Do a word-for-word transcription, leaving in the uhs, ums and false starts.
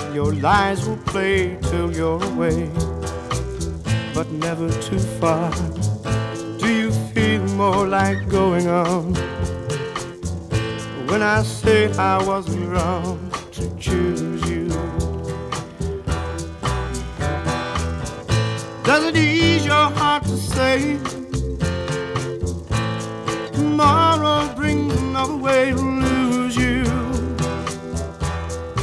Your lies will play till you're away, but never too far. Do you feel more like going on? When I say I wasn't wrong to choose you, does it ease your heart to say tomorrow brings another way?